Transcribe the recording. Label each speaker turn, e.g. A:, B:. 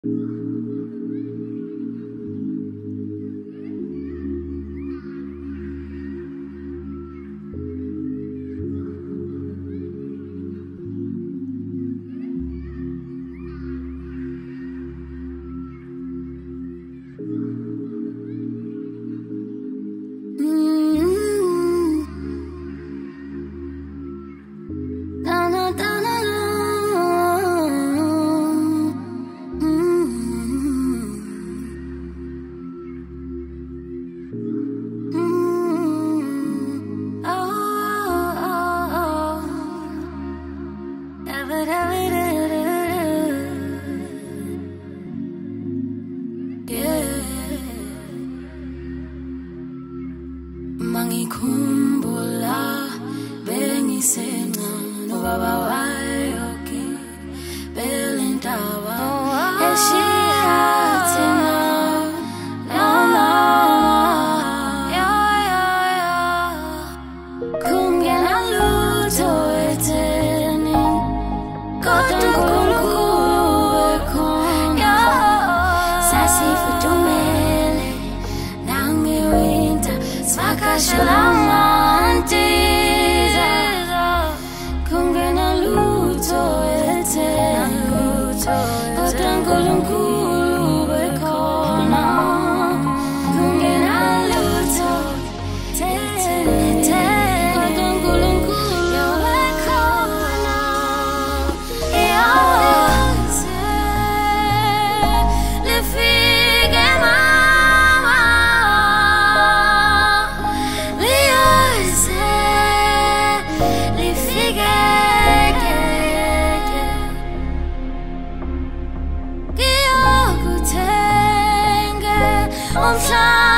A: Mangikhumbula bengisencane baba wayoki belentaba eshiyathina lona kungena lutho etheni kodwa uNkulunkulu ekhona sasifudumele nange-winter svakashela amantiza kungena lutho etheni kodwa uNkulunkulu ekhona kungena lutho etheni kodwa uNkulunkulu ekhona lifike mama liyoze lifike kiyokuthenge umhlaba